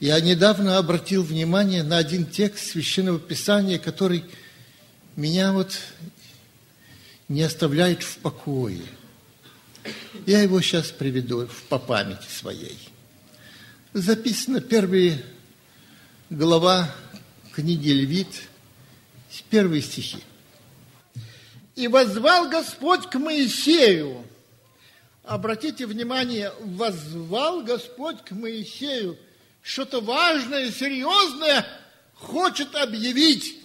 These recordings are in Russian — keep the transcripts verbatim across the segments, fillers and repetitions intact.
Я недавно обратил внимание на один текст Священного Писания, который меня вот не оставляет в покое. Я его сейчас приведу по памяти своей. Записано первая глава книги Левит, первые стихи. «И воззвал Господь к Моисею». Обратите внимание, воззвал Господь к Моисею. Что-то важное, серьезное хочет объявить.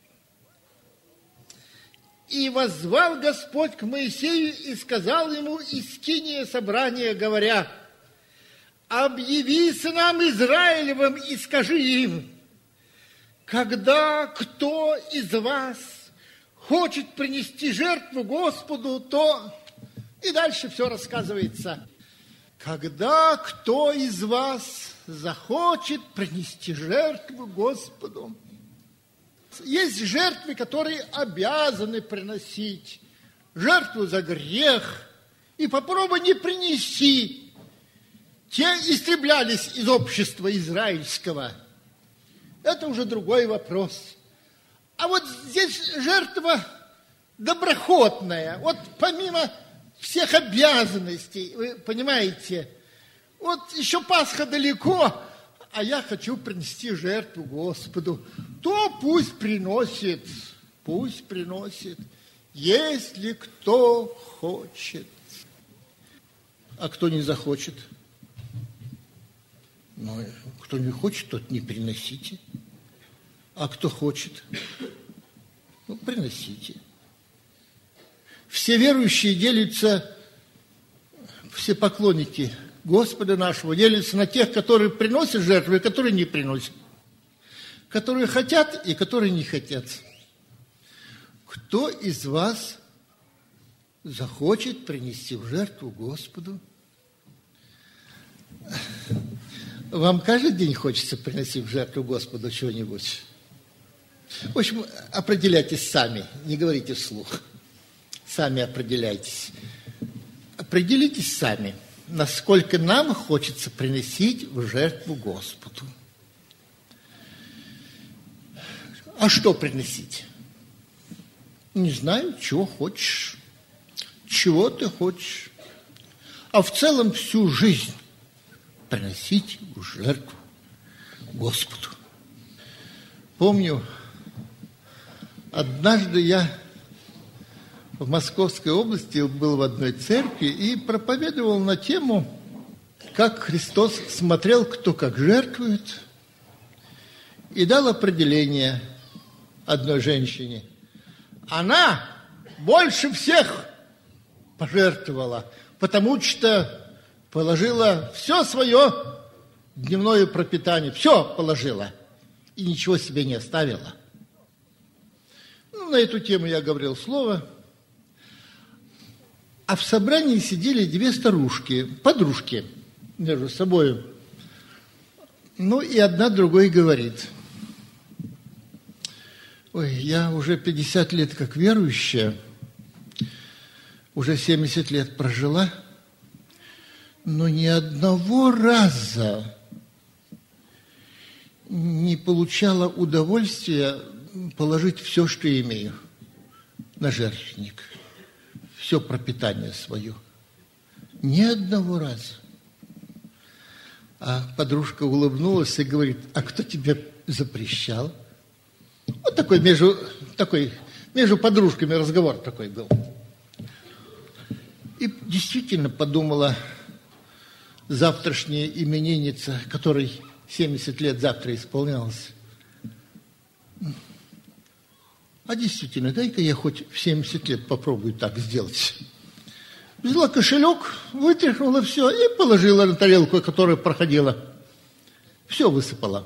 «И воззвал Господь к Моисею и сказал ему из скинии собрания, говоря: объяви сынам Израилевым и скажи им, когда кто из вас хочет принести жертву Господу, то...» И дальше все рассказывается. «Когда кто из вас захочет принести жертву Господу...» Есть жертвы, которые обязаны приносить. Жертву за грех. И попробуй не принеси. Те истреблялись из общества израильского. Это уже другой вопрос. А вот здесь жертва доброходная. Вот помимо всех обязанностей, вы понимаете, вот еще Пасха далеко, а я хочу принести жертву Господу, то пусть приносит, пусть приносит, если кто хочет. А кто не захочет? Ну, кто не хочет, тот не приносите. А кто хочет, ну, приносите. Все верующие делятся, все поклонники Господа нашего делятся на тех, которые приносят жертвы, и которые не приносят. Которые хотят и которые не хотят. Кто из вас захочет принести в жертву Господу? Вам каждый день хочется приносить в жертву Господу чего-нибудь? В общем, определяйтесь сами, не говорите вслух. Сами определяйтесь. Определитесь сами, насколько нам хочется приносить в жертву Господу. А что приносить? Не знаю, чего хочешь. Чего ты хочешь. А в целом всю жизнь приносить в жертву Господу. Помню, однажды я в Московской области был в одной церкви и проповедовал на тему, как Христос смотрел, кто как жертвует, и дал определение одной женщине. Она больше всех пожертвовала, потому что положила все свое дневное пропитание, все положила и ничего себе не оставила. Ну, на эту тему я говорил слово. А в собрании сидели две старушки, подружки между собой. Ну, и одна другой говорит: ой, я уже пятьдесят лет как верующая, уже семьдесят лет прожила, но ни одного раза не получала удовольствия положить все, что имею, на жертвенник. Все пропитание свое. Ни одного раза. А подружка улыбнулась и говорит: а кто тебе запрещал? Вот такой между, такой между подружками разговор такой был. И действительно подумала завтрашняя именинница, которой семьдесят лет завтра исполнялось. А действительно, дай-ка я хоть в семьдесят лет попробую так сделать. Взяла кошелек, вытряхнула все и положила на тарелку, которая проходила. Все высыпала.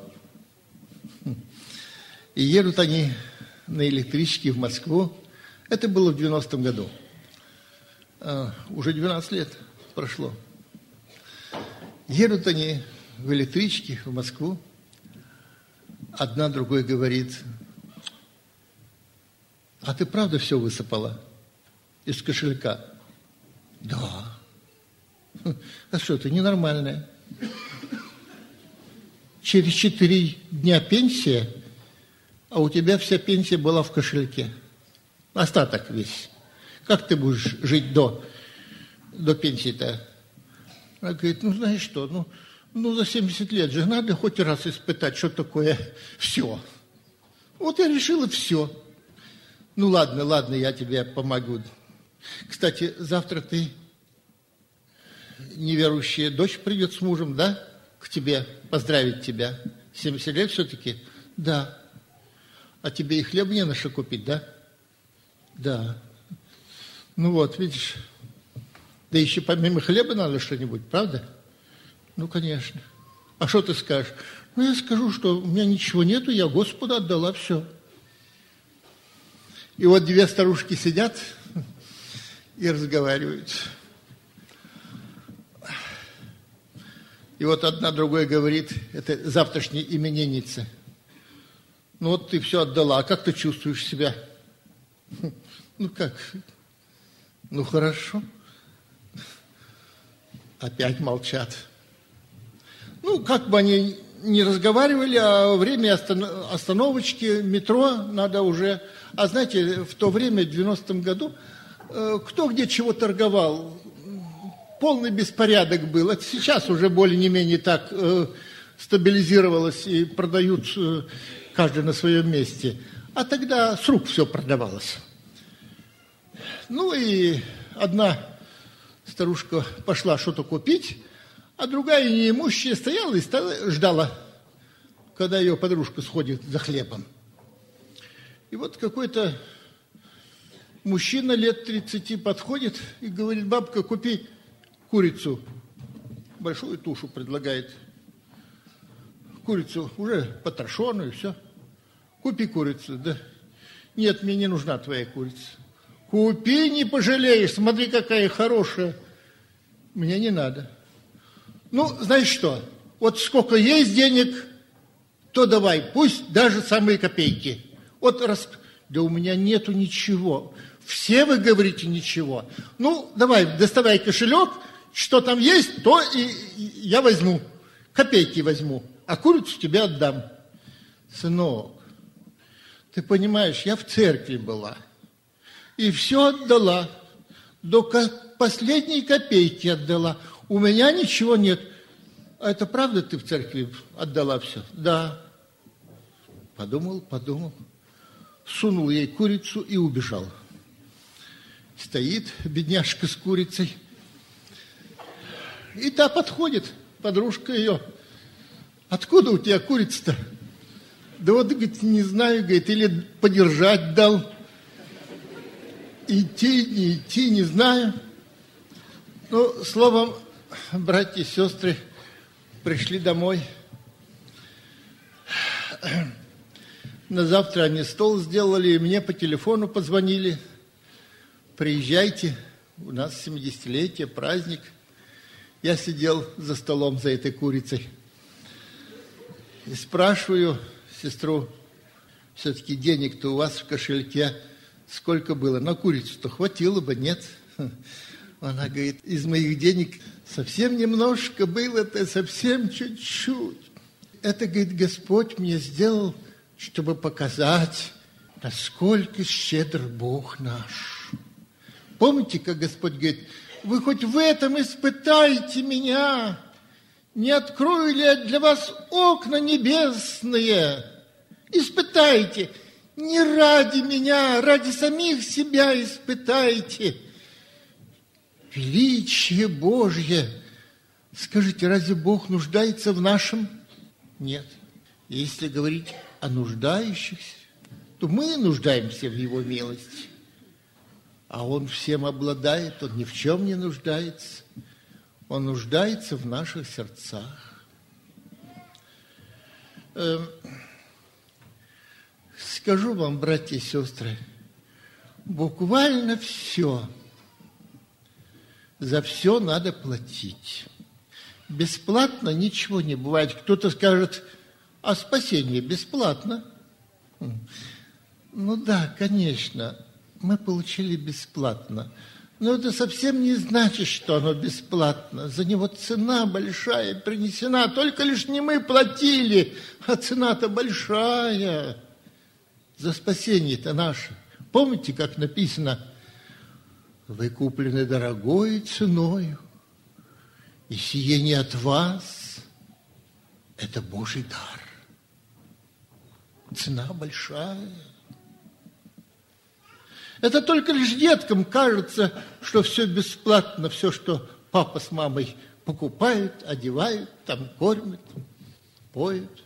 И едут они на электричке в Москву. Это было в девяностом году. А, уже двенадцать лет прошло. Едут они в электричке в Москву. Одна другой говорит: а ты правда все высыпала из кошелька? Да. А что, ты ненормальная? через четыре дня пенсия, а у тебя вся пенсия была в кошельке. Остаток весь. Как ты будешь жить до, до пенсии-то? Она говорит, ну, знаешь что, ну, ну, за семьдесят лет же надо хоть раз испытать, что такое все. Вот я решила все. Ну, ладно, ладно, я тебе помогу. Кстати, завтра ты, неверующая дочь, придет с мужем, да, к тебе, поздравить тебя. семьдесят лет все-таки? Да. А тебе и хлеб не на что купить, да? Да. Ну вот, видишь, да еще помимо хлеба надо что-нибудь, правда? Ну, конечно. А что ты скажешь? Ну, я скажу, что у меня ничего нету, я Господу отдала все. И вот две старушки сидят и разговаривают. И вот одна другой говорит, это завтрашняя именинница. Ну вот ты все отдала, а как ты чувствуешь себя? Ну как? Ну хорошо. Опять молчат. Ну, как бы они не разговаривали, а время остановочки, метро надо уже... А знаете, в то время, в девяностом году, кто где чего торговал, полный беспорядок был. Это сейчас уже более-менее так стабилизировалось и продают каждый на своем месте. А тогда с рук все продавалось. Ну и одна старушка пошла что-то купить, а другая неимущая стояла и стояла, ждала, когда ее подружка сходит за хлебом. И вот какой-то мужчина лет тридцати подходит и говорит, бабка, купи курицу. Большую тушу предлагает. Курицу уже потрошенную, все. Купи курицу, да. Нет, мне не нужна твоя курица. Купи, не пожалеешь, смотри, какая хорошая. Мне не надо. Ну, знаешь что, вот сколько есть денег, то давай, пусть даже самые копейки. Вот раз... Да у меня нету ничего. Все вы говорите ничего. Ну, давай, доставай кошелек, что там есть, то и, и я возьму. Копейки возьму, а курицу тебе отдам. Сынок, ты понимаешь, я в церкви была. И все отдала. До последней копейки отдала. У меня ничего нет. А это правда ты в церкви отдала все? Да. Подумал, подумал. Сунул ей курицу и убежал. Стоит бедняжка с курицей. И та подходит, подружка ее. Откуда у тебя курица-то? Да вот, говорит, не знаю, говорит, или подержать дал. Идти, не идти, не знаю. Ну, словом, братья и сестры пришли домой. На завтра они стол сделали, и мне по телефону позвонили. Приезжайте, у нас семидесятилетие, праздник. Я сидел за столом за этой курицей. И спрашиваю сестру, все-таки денег-то у вас в кошельке сколько было? На курицу-то хватило бы, нет? Она говорит, из моих денег совсем немножко было-то, совсем чуть-чуть. Это, говорит, Господь мне сделал, чтобы показать, насколько щедр Бог наш. Помните, как Господь говорит, вы хоть в этом испытайте меня, не открою ли я для вас окна небесные? Испытайте, не ради меня, ради самих себя испытайте. Величие Божье. Скажите, разве Бог нуждается в нашем? Нет. Если говорить о нуждающихся, то мы нуждаемся в Его милости. А Он всем обладает, Он ни в чем не нуждается. Он нуждается в наших сердцах. Эм, скажу вам, братья и сестры, буквально все. За все надо платить. Бесплатно ничего не бывает. Кто-то скажет, а спасение бесплатно. Ну да, конечно, мы получили бесплатно. Но это совсем не значит, что оно бесплатно. За него цена большая принесена. Только лишь не мы платили, а цена-то большая. За спасение-то наше. Помните, как написано? Вы куплены дорогой ценою, и сие не от вас. Это Божий дар. Цена большая. Это только лишь деткам кажется, что все бесплатно, все, что папа с мамой покупают, одевают, там кормят, поют.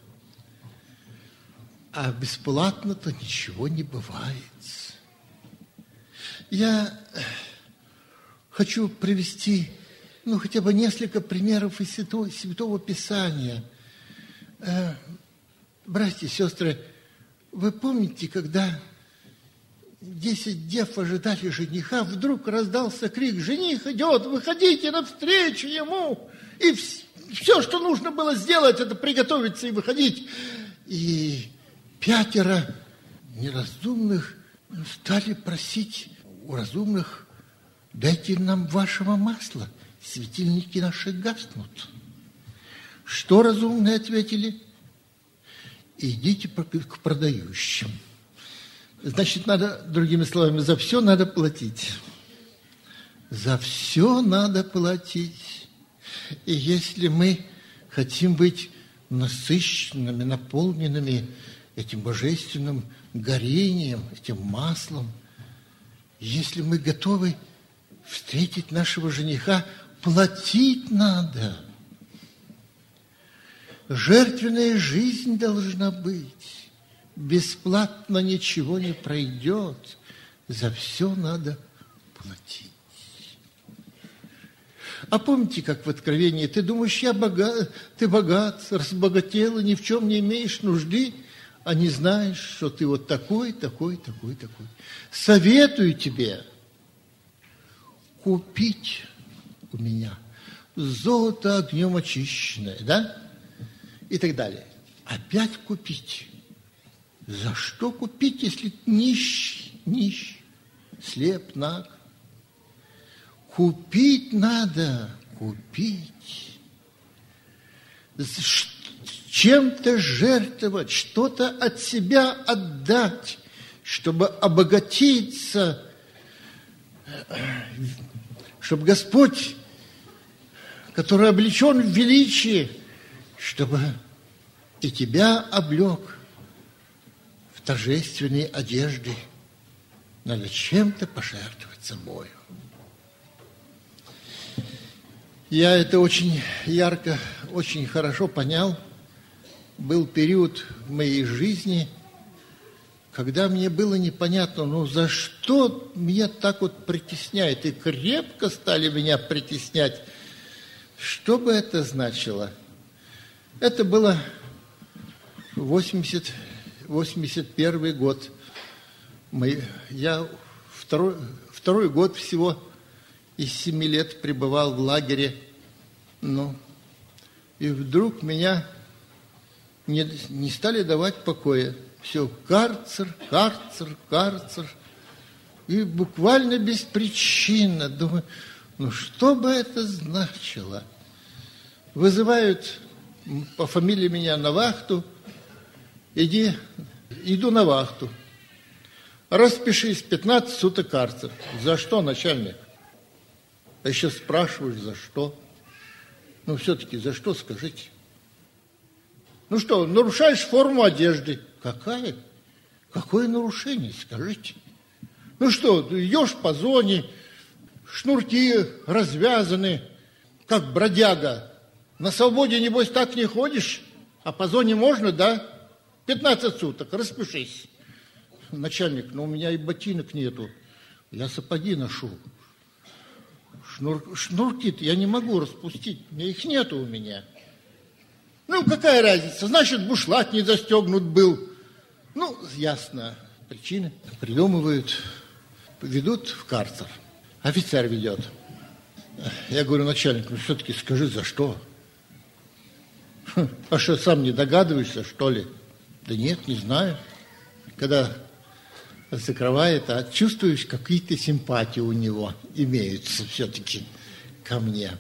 А бесплатно-то ничего не бывает. Я хочу привести, ну, хотя бы несколько примеров из Святого, Святого Писания. Братья и сестры, вы помните, когда десять дев ожидали жениха, вдруг раздался крик: «Жених идет, выходите навстречу ему!» И все, что нужно было сделать, это приготовиться и выходить. И пятеро неразумных стали просить у разумных: «Дайте нам вашего масла, светильники наши гаснут». Что разумные ответили? «Идите к продающим». Значит, надо, другими словами, за все надо платить. За все надо платить. И если мы хотим быть насыщенными, наполненными этим божественным горением, этим маслом, если мы готовы встретить нашего жениха, платить надо. Жертвенная жизнь должна быть. Бесплатно ничего не пройдет. За все надо платить. А помните, как в Откровении: ты думаешь, я богат, ты богат, разбогател, и ни в чем не имеешь нужды, а не знаешь, что ты вот такой, такой, такой, такой. Советую тебе купить у меня золото огнем очищенное, да? И так далее. Опять купить. За что купить, если нищий, нищий, слеп, наг? Купить надо, купить. Чем-то жертвовать, что-то от себя отдать, чтобы обогатиться, чтобы Господь, который облечен в величии, чтобы и тебя облек в торжественные одежды. Надо чем-то пожертвовать собою. Я это очень ярко, очень хорошо понял. Был период в моей жизни, когда мне было непонятно, ну за что меня так вот притесняет, и крепко стали меня притеснять. Что бы это значило? Это было восемьдесят, восемьдесят первый год. Мы, я второй, второй год всего из семи лет пребывал в лагере. Ну, и вдруг меня не, не стали давать покоя. Все, карцер, карцер, карцер. И буквально беспричинно. Думаю, ну что бы это значило? Вызывают по фамилии меня на вахту. Иди, иду на вахту. Распишись, пятнадцать суток карцер. За что, начальник? А еще спрашиваешь, за что? Ну, все-таки за что, скажите? Ну что, нарушаешь форму одежды. Какая? Какое нарушение, скажите? Ну что, идешь по зоне, шнурки развязаны, как бродяга. На свободе, небось, так не ходишь, а по зоне можно, да? пятнадцать суток, распишись. Начальник, ну у меня и ботинок нету, я сапоги ношу. Шнур, шнурки-то я не могу распустить, у меня их нету у меня. Ну, какая разница, значит, бушлат не застегнут был. Ну, ясно, причины придумывают, ведут в карцер. Офицер ведет. Я говорю, начальник, ну все-таки скажи, за что? А что, сам не догадываешься, что ли? Да нет, не знаю. Когда закрывает, а чувствуешь, какие-то симпатии у него имеются все-таки ко мне.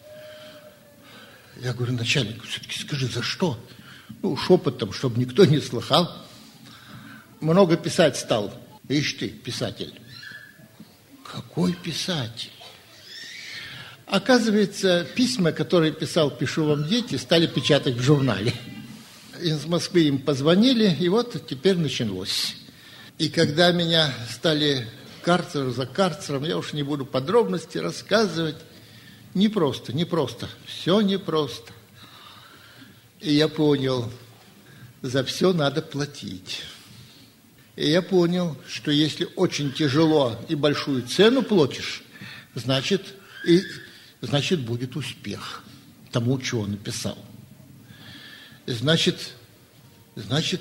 Я говорю, начальник, все-таки скажи, за что? Ну, шепотом, чтобы никто не слыхал. Много писать стал. Ишь ты, писатель. Какой писатель? Оказывается, письма, которые писал «Пишу вам, дети», стали печатать в журнале. Из Москвы им позвонили, и вот теперь началось. И когда меня стали карцер за карцером, я уж не буду подробности рассказывать, непросто, непросто, все непросто. И я понял, за все надо платить. И я понял, что если очень тяжело и большую цену платишь, значит, и, значит будет успех тому, что он написал. Значит, значит,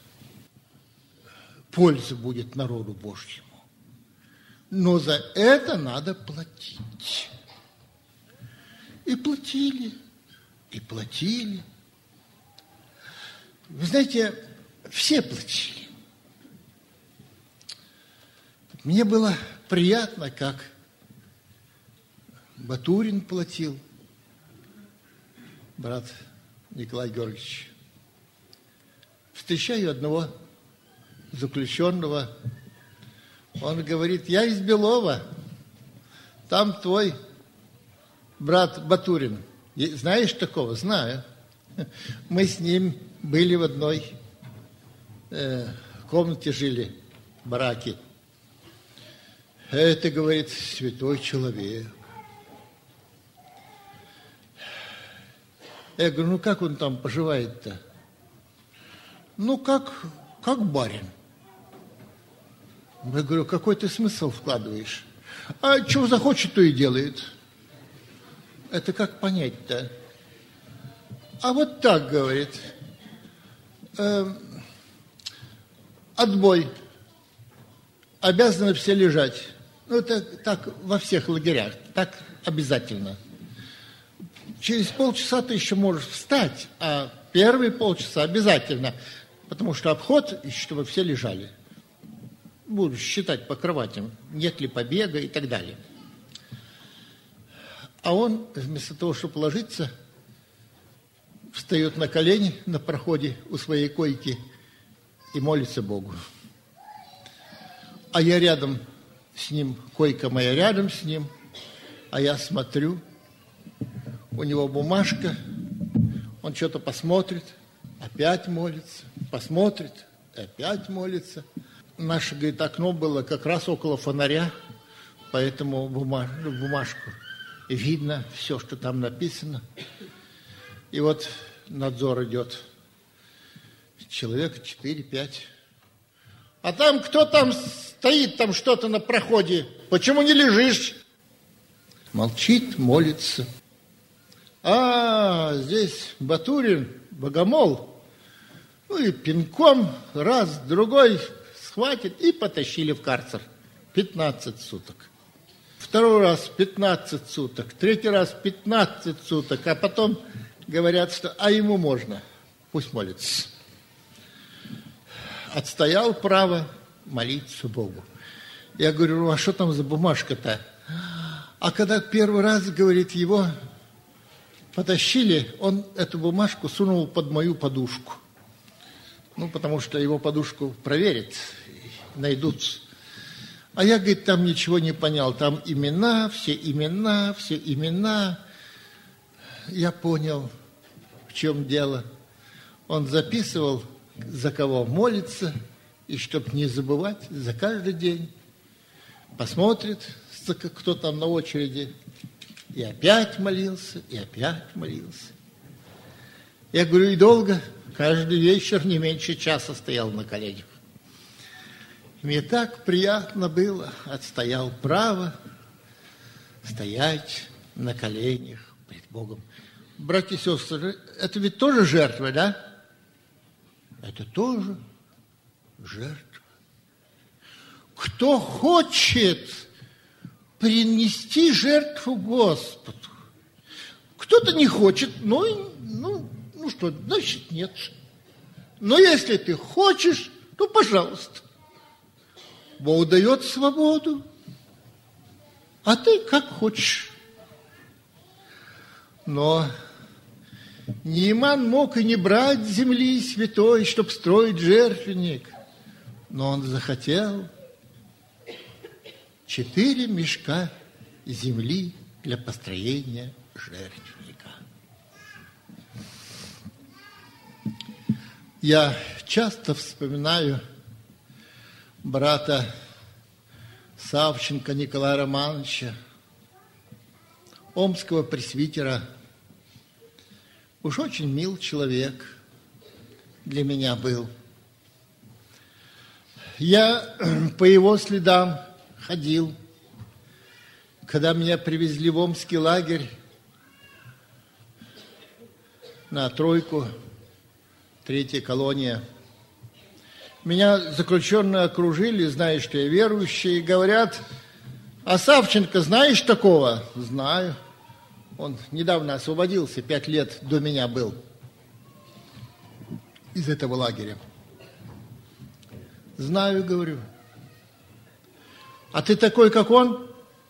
польза будет народу Божьему. Но за это надо платить. И платили, и платили. Вы знаете, все платили. Мне было приятно, как Батурин платил, брат Николай Георгиевич. Встречаю одного заключенного. Он говорит, я из Белова, там твой брат Батурин. Знаешь такого? Знаю. Мы с ним были в одной э, комнате, жили, в бараке. Это, говорит, святой человек. Я говорю, ну как он там поживает-то? Ну, как, как барин. Я говорю, какой ты смысл вкладываешь? А чего захочет, то и делает. Это как понять-то? А вот так, говорит, э, отбой. Обязаны все лежать. Ну, это так во всех лагерях, так обязательно. Через полчаса ты еще можешь встать, а первые полчаса обязательно, потому что обход, чтобы все лежали. Буду считать по кроватям, нет ли побега и так далее. А он, вместо того, чтобы ложиться, встает на колени на проходе у своей койки и молится Богу. А я рядом с ним, койка моя рядом с ним, а я смотрю, у него бумажка, он что-то посмотрит, опять молится, посмотрит, опять молится. Наше, говорит, окно было как раз около фонаря, поэтому бумаж, бумажку видно все, что там написано. И вот надзор идет. Человека четыре-пять. А там кто там стоит, там что-то на проходе? Почему не лежишь? Молчит, молится. А, здесь Батурин, богомол. Ну и пинком раз, другой схватит и потащили в карцер. пятнадцать суток. Второй раз пятнадцать суток. Третий раз пятнадцать суток. А потом говорят, что а ему можно. Пусть молится. Отстоял право молиться Богу. Я говорю, ну а что там за бумажка-то? А когда первый раз, говорит, его потащили, он эту бумажку сунул под мою подушку. Ну, потому что его подушку проверят, найдут. А я, говорит, там ничего не понял. Там имена, все имена, все имена. Я понял, в чем дело. Он записывал, за кого молится, и чтоб не забывать, за каждый день. Посмотрит, кто там на очереди, и опять молился, и опять молился. Я говорю, и долго, каждый вечер не меньше часа стоял на коленях. Мне так приятно было, отстоял право стоять на коленях пред Богом. Братья и сестры, это ведь тоже жертва, да? Это тоже жертва. Кто хочет принести жертву Господу? Кто-то не хочет, ну, ну, ну что, значит нет. Но если ты хочешь, то пожалуйста. Бог дает свободу, а ты как хочешь. Но Нейман мог и не брать земли святой, чтобы строить жертвенник. Но он захотел четыре мешка земли для построения жертвенника. Я часто вспоминаю брата Савченко Николая Романовича, омского пресвитера. Уж очень мил человек для меня был. Я по его следам ходил, когда меня привезли в омский лагерь на тройку, третья колония. Меня заключенные окружили, зная, что я верующий, и говорят: а Савченко знаешь такого? Знаю. Он недавно освободился, пять лет до меня был из этого лагеря. Знаю, говорю. А ты такой, как он?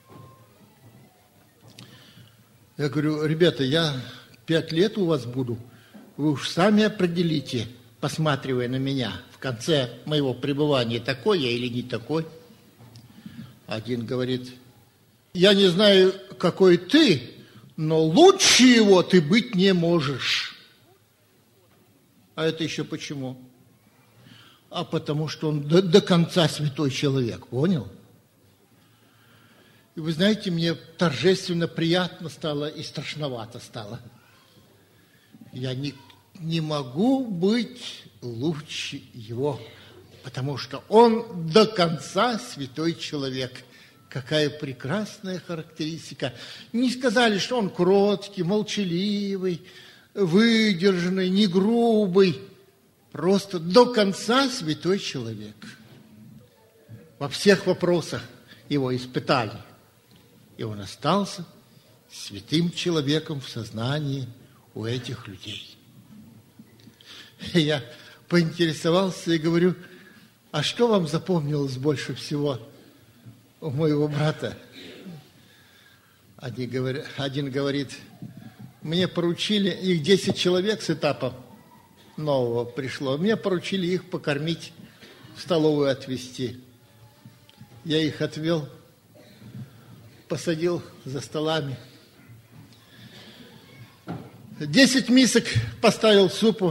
Я говорю: ребята, я пять лет у вас буду. Вы уж сами определите, посматривая на меня в конце моего пребывания, такой я или не такой. Один говорит: я не знаю, какой ты, но лучше его ты быть не можешь. А это еще почему? А потому что он до, до конца святой человек, понял? И вы знаете, мне торжественно приятно стало и страшновато стало. Я не, не могу быть лучше его, потому что он до конца святой человек. Какая прекрасная характеристика. Не сказали, что он кроткий, молчаливый, выдержанный, не грубый. Просто до конца святой человек. Во всех вопросах его испытали. И он остался святым человеком в сознании у этих людей. И я поинтересовался и говорю: а что вам запомнилось больше всего у моего брата? Один говорит, один говорит: мне поручили, их десять человек с этапа нового пришло, мне поручили их покормить, в столовую отвезти. Я их отвел, посадил за столами. Десять мисок поставил супу,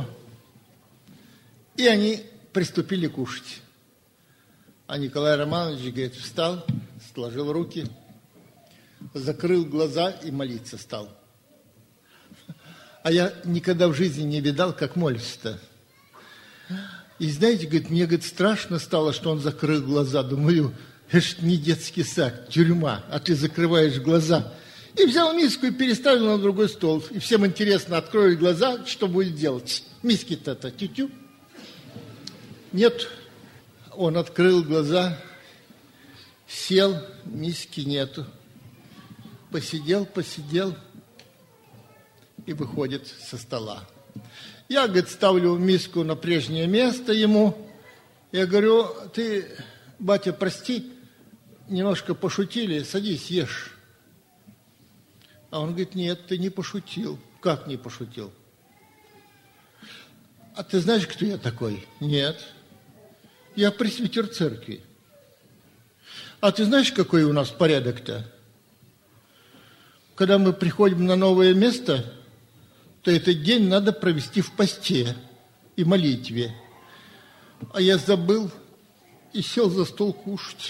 и они приступили кушать. А Николай Романович, говорит, встал, сложил руки, закрыл глаза и молиться стал. А я никогда в жизни не видал, как молится-то. И знаете, говорит, мне, говорит, страшно стало, что он закрыл глаза. Думаю, это ж не детский сад, тюрьма, а ты закрываешь глаза. И взял миску и переставил на другой стол. И всем интересно, откроют глаза, что будет делать. Миски-то-то тю-тю. Нет. Он открыл глаза, сел, миски нету. Посидел, посидел и выходит со стола. Я, говорит, ставлю миску на прежнее место ему. Я говорю: ты, батя, прости, немножко пошутили, садись, ешь. А он говорит: нет, ты не пошутил. Как не пошутил? А ты знаешь, кто я такой? Нет. Я пресвитер церкви. А ты знаешь, какой у нас порядок-то? Когда мы приходим на новое место, то этот день надо провести в посте и молитве. А я забыл и сел за стол кушать.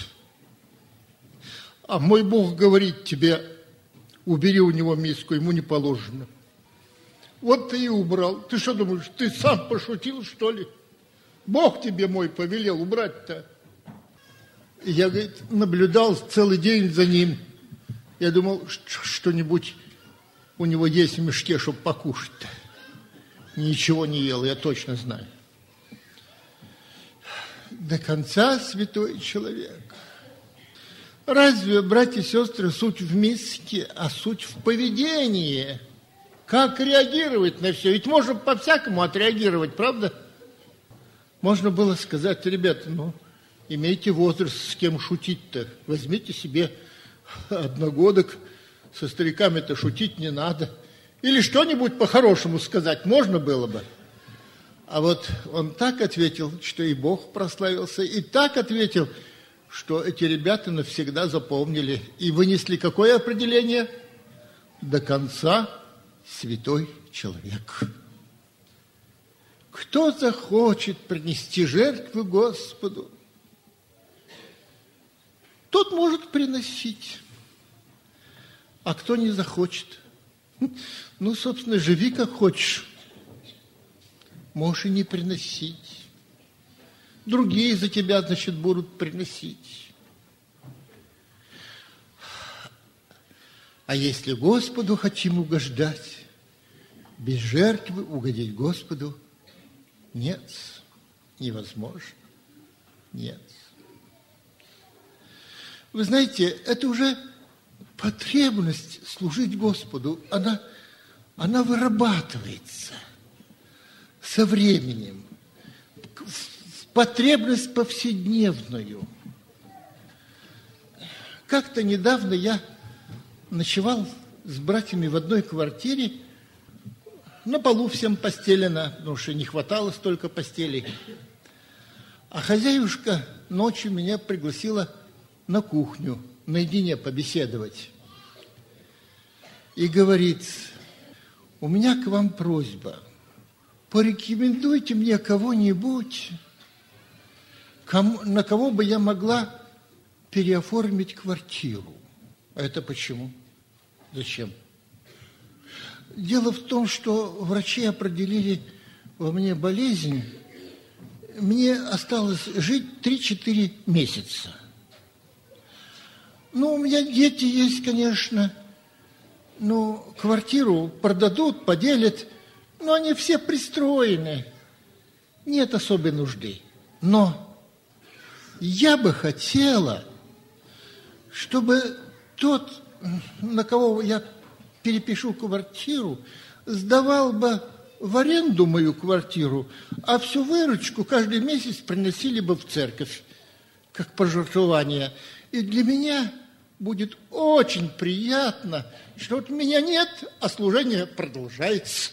А мой Бог говорит тебе: убери у него миску, ему не положено. Вот ты и убрал. Ты что думаешь, ты сам пошутил, что ли? Бог тебе мой повелел убрать-то. И я, говорит, наблюдал целый день за ним. Я думал, что-нибудь у него есть в мешке, чтобы покушать-то. Ничего не ел, я точно знаю. До конца святой человек. Разве, братья и сестры, суть в миске, а суть в поведении? Как реагировать на все? Ведь можно по-всякому отреагировать, правда? Можно было сказать: ребята, ну, Имейте возраст, с кем шутить-то. Возьмите себе одногодок, со стариками-то шутить не надо. Или что-нибудь по-хорошему сказать можно было бы. А вот он так ответил, что и Бог прославился, и так ответил, что эти ребята навсегда запомнили и вынесли какое определение? До конца святой человек. Кто захочет принести жертву Господу, тот может приносить. А кто не захочет, ну, собственно, живи как хочешь. Можешь и не приносить. Другие за тебя, значит, будут приносить. А если Господу хотим угождать, без жертвы угодить Господу нет, невозможно, нет. Вы знаете, это уже потребность служить Господу, она, она вырабатывается со временем, потребность повседневную. Как-то недавно я ночевал с братьями в одной квартире, на полу всем постелено, потому что не хватало столько постелей. А хозяюшка ночью меня пригласила на кухню, наедине побеседовать. И говорит: у меня к вам просьба, порекомендуйте мне кого-нибудь, кому, на кого бы я могла переоформить квартиру. А это почему? Зачем? Дело в том, что врачи определили во мне болезнь. Мне осталось жить три-четыре месяца. Ну, у меня дети есть, конечно. Ну, квартиру продадут, поделят. Но они все пристроены. Нет особой нужды. Но я бы хотела, чтобы тот, на кого я перепишу квартиру, сдавал бы в аренду мою квартиру, а всю выручку каждый месяц приносили бы в церковь, как пожертвование. И для меня будет очень приятно, что вот меня нет, а служение продолжается.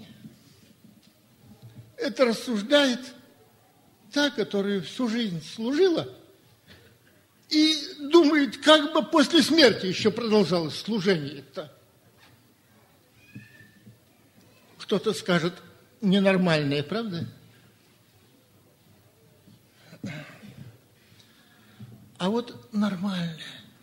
Это рассуждает та, которая всю жизнь служила, и думает, как бы после смерти еще продолжалось служение-то. Кто-то скажет, ненормальное, правда? А вот нормальное.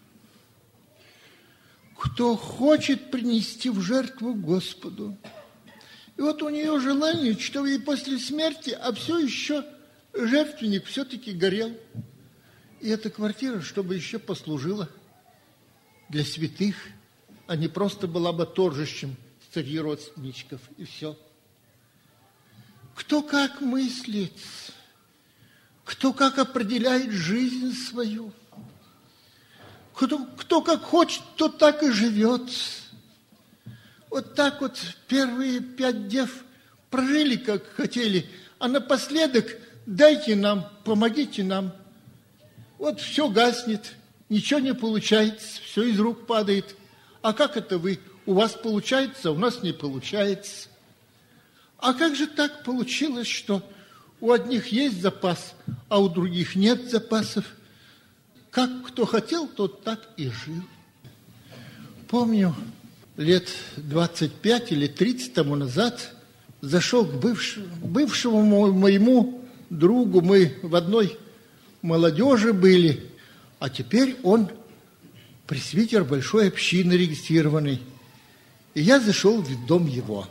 Кто хочет принести в жертву Господу. И вот у нее желание, что и после смерти, а все еще жертвенник все-таки горел. И эта квартира, чтобы еще послужила для святых, а не просто была бы торжищем среди родственничков, и все. Кто как мыслит, кто как определяет жизнь свою, кто, кто как хочет, тот так и живет. Вот так вот первые пять дев прожили, как хотели, а напоследок дайте нам, помогите нам. Вот все гаснет, ничего не получается, все из рук падает. А как это вы? У вас получается, у нас не получается. А как же так получилось, что у одних есть запас, а у других нет запасов? Как кто хотел, тот так и жил. Помню, лет двадцать пять или тридцать тому назад зашел к бывшему, бывшему моему другу, мы в одной молодежи были, а теперь он пресвитер большой общины регистрированный. И я зашел в дом его.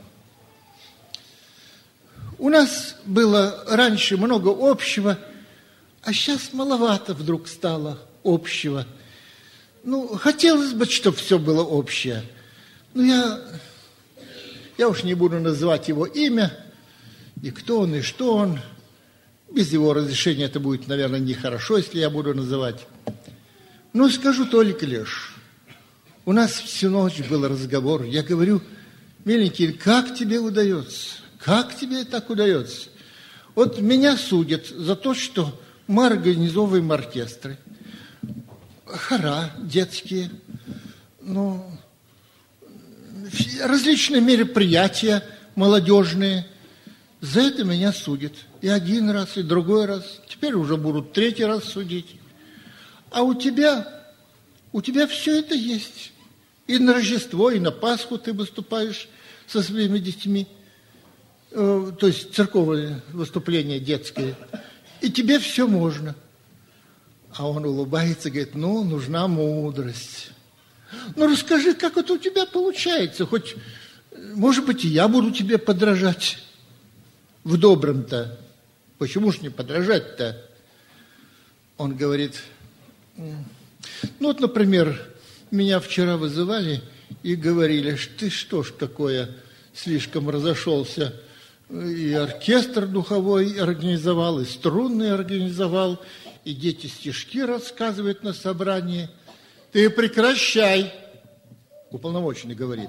У нас было раньше много общего, а сейчас маловато вдруг стало общего. Ну, хотелось бы, чтобы все было общее. Но я, я уж не буду называть его имя, и кто он, и что он. Без его разрешения это будет, наверное, нехорошо, если я буду называть. Но скажу только лишь. У нас всю ночь был разговор. Я говорю, миленький, как тебе удается? Как тебе так удается? Вот меня судят за то, что Мы организовываем оркестры, хора детские, ну, различные мероприятия молодежные. За это меня судят. И один раз, и другой раз. Теперь уже будут третий раз судить. А у тебя, у тебя все это есть. И на Рождество, и на Пасху ты выступаешь со своими детьми. Э, то есть церковные выступления детские. И тебе все можно. А он улыбается и говорит, ну, нужна мудрость. Ну, расскажи, как это у тебя получается. Хоть, может быть, и я буду тебе подражать. В добром-то. Почему ж не подражать-то? Он говорит, ну вот, например, меня вчера вызывали и говорили, ты что ж такое, слишком разошелся. И оркестр духовой организовал, и струнный организовал, и дети стишки рассказывают на собрании. Ты прекращай, уполномоченный говорит.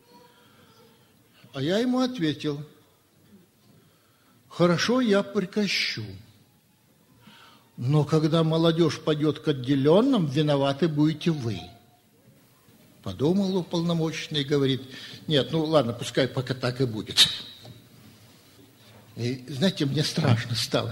А я ему ответил, хорошо, я прекращу. Но когда молодежь пойдет к отделенным, виноваты будете вы. Подумал уполномоченный и говорит, нет, ну ладно, пускай пока так и будет. И, знаете, мне страшно стало.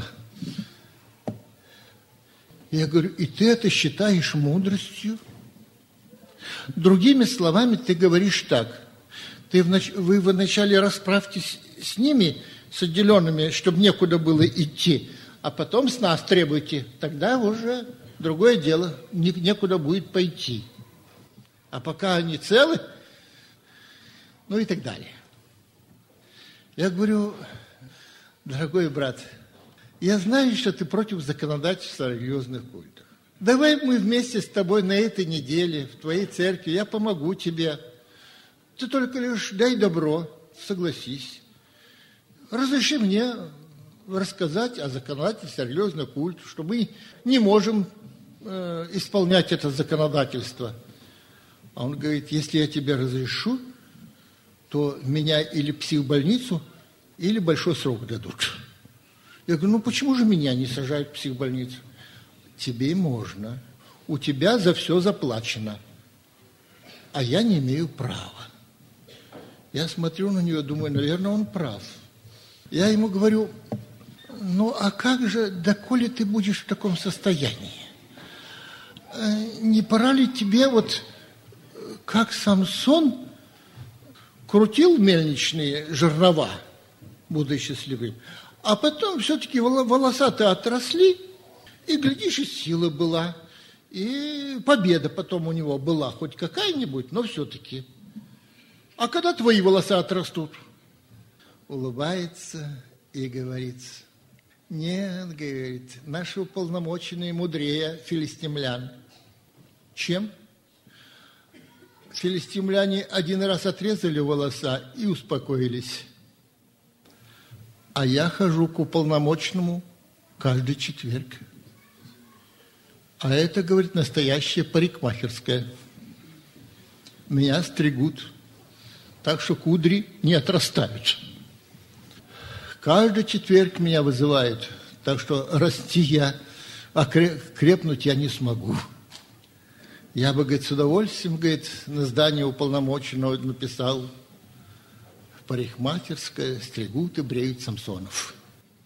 Я говорю, и ты это считаешь мудростью? Другими словами, ты говоришь так. Ты внач... Вы вначале расправьтесь с ними, с отделенными, чтобы некуда было идти, а потом с нас требуйте. Тогда уже другое дело, некуда будет пойти. А пока они целы, ну и так далее. Я говорю, дорогой брат, я знаю, что ты против законодательства религиозных культов. Давай мы вместе с тобой на этой неделе в твоей церкви, я помогу тебе. Ты только лишь дай добро, согласись. Разреши мне рассказать о законодательстве религиозных культов, что мы не можем э, исполнять это законодательство. А он говорит, если я тебе разрешу, то меня или в психбольницу, или большой срок дадут. Я говорю, ну почему же меня не сажают в психбольницу? Тебе можно. У тебя за все заплачено. А я не имею права. Я смотрю на него, думаю, наверное, он прав. Я ему говорю, ну а как же, доколе ты будешь в таком состоянии? Не пора ли тебе вот, как Самсон, крутил мельничные жернова, будучи счастливым, а потом все-таки волоса-то отросли, и, глядишь, и сила была, и победа потом у него была, хоть какая-нибудь, но все-таки. А когда твои волоса отрастут? Улыбается и говорит, нет, говорит, наши уполномоченные мудрее филистимлян. Чем? Филистимляне один раз отрезали волоса и успокоились. А я хожу к уполномоченному каждый четверг. А это, говорит, настоящая парикмахерская. Меня стригут, так что кудри не отрастают. Каждый четверг меня вызывают, так что расти я, а крепнуть я не смогу. Я бы, говорит, с удовольствием, говорит, на здание уполномоченного написал парикмахерская, стригут и бреют Самсонов.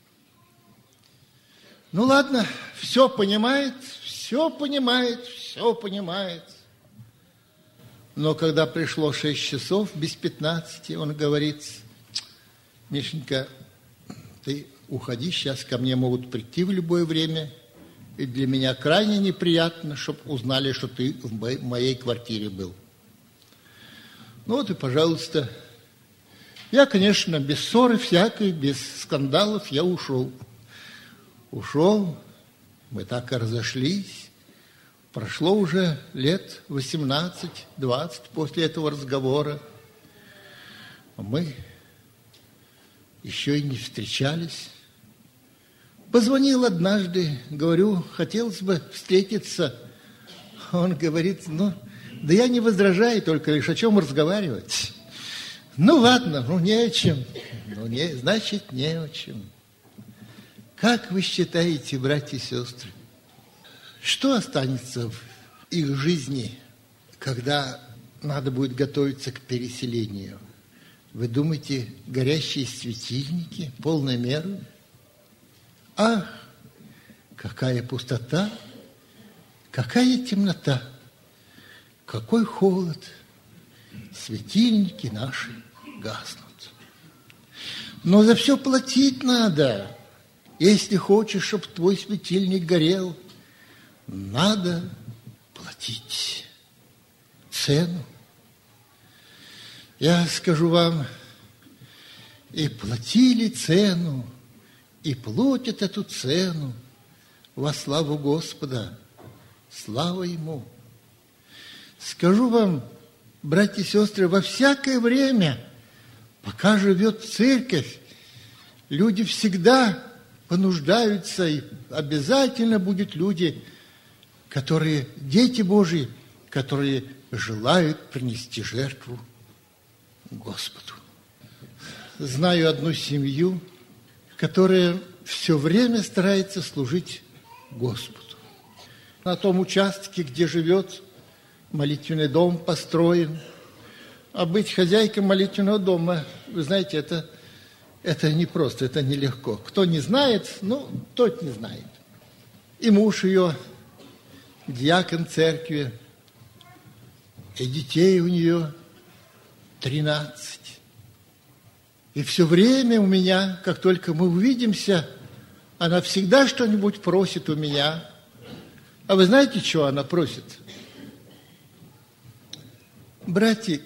Ну ладно, все понимает, все понимает, все понимает. Но когда пришло шесть часов без пятнадцати, он говорит, Мишенька, ты уходи, сейчас ко мне могут прийти в любое время, и для меня крайне неприятно, чтобы узнали, что ты в моей квартире был. Ну вот и, пожалуйста, я, конечно, без ссоры всякой, без скандалов я ушел. Ушел, мы так и разошлись. Прошло уже лет восемнадцать-двадцать после этого разговора. Мы еще и не встречались. Позвонил однажды, говорю, хотелось бы встретиться. Он говорит, ну, да я не возражаю, только лишь о чем разговаривать. Ну, ладно, ну, не о чем. Ну, не, значит, не о чем. Как вы считаете, братья и сестры, что останется в их жизни, когда надо будет готовиться к переселению? Вы думаете, горящие светильники, полной меры? Ах, какая пустота, какая темнота, какой холод, светильники наши гаснут. Но за все платить надо. Если хочешь, чтобы твой светильник горел, надо платить цену. Я скажу вам, и платили цену, и платят эту цену во славу Господа, слава Ему. Скажу вам, братья и сестры, во всякое время, пока живет церковь, люди всегда понуждаются, и обязательно будут люди, которые, дети Божьи, которые желают принести жертву Господу. Знаю одну семью, которая все время старается служить Господу. На том участке, где живет, молитвенный дом построен. А быть хозяйкой молитвенного дома, вы знаете, это, это непросто, это нелегко. Кто не знает, ну, тот не знает. И муж ее, диакон церкви, и детей у нее тринадцать. И все время у меня, как только мы увидимся, она всегда что-нибудь просит у меня. А вы знаете, что она просит? Братик,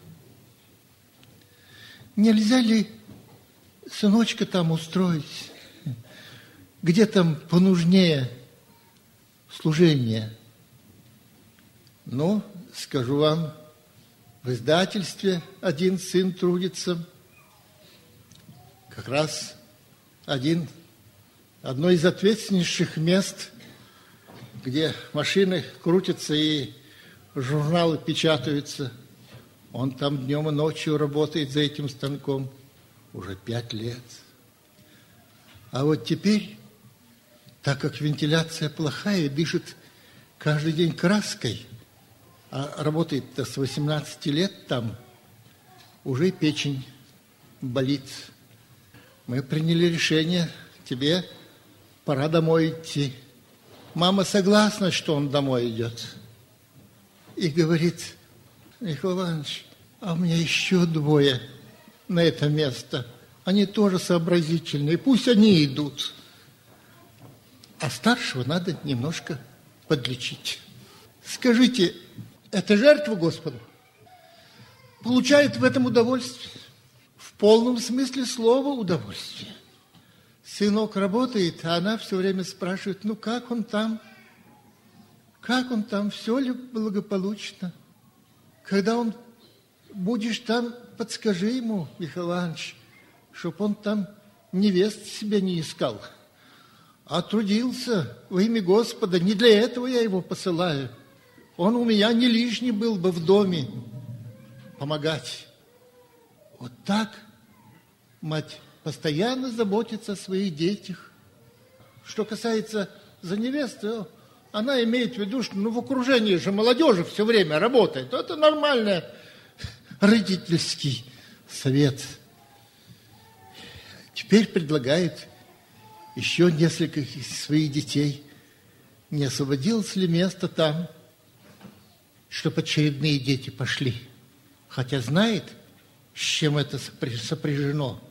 нельзя ли сыночка там устроить? Где там понужнее служение? Ну, скажу вам, в издательстве один сын трудится. Как раз один, одно из ответственнейших мест, где машины крутятся и журналы печатаются. Он там днем и ночью работает за этим станком уже пять лет. А вот теперь, так как вентиляция плохая и дышит каждый день краской, а работает-то с восемнадцати лет там, уже печень болит. Мы приняли решение, тебе пора домой идти. Мама согласна, что он домой идет. И говорит: Михаил Иванович, а у меня еще двое на это место. Они тоже сообразительные, пусть они идут. А старшего надо немножко подлечить. Скажите, это жертва Господу? Получает в этом удовольствие? В полном смысле слова удовольствие. Сынок работает, а она все время спрашивает: ну как он там? Как он там? Все ли благополучно? Когда он будешь там, подскажи ему, Михаил Иванович, чтоб он там невест себе не искал. А трудился во имя Господа. Не для этого я его посылаю. Он у меня не лишний был бы в доме помогать. Вот так мать постоянно заботится о своих детях. Что касается за невесты, она имеет в виду, что ну, в окружении же молодежи все время работает. Это нормальный родительский совет. Теперь предлагает еще несколько из своих детей. Не освободилось ли место там, чтобы очередные дети пошли? Хотя знает, с чем это сопряжено.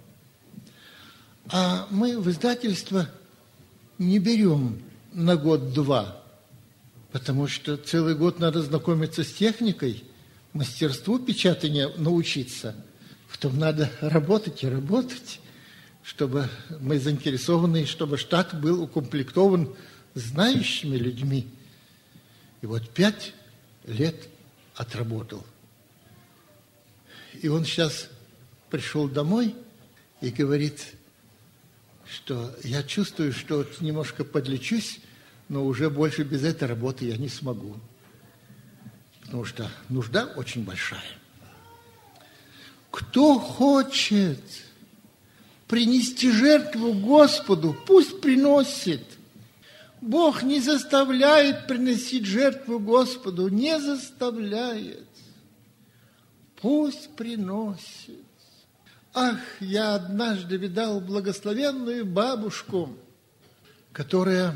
А мы в издательство не берем на год-два, потому что целый год надо знакомиться с техникой, мастерству печатания научиться. Потом надо работать и работать, чтобы мы заинтересованы, чтобы штат был укомплектован знающими людьми. И вот пять лет отработал. И он сейчас пришел домой и говорит, что я чувствую, что вот немножко подлечусь, но уже больше без этой работы я не смогу. Потому что нужда очень большая. Кто хочет принести жертву Господу, пусть приносит. Бог не заставляет приносить жертву Господу, не заставляет. Пусть приносит. Ах, я однажды видал благословенную бабушку, которая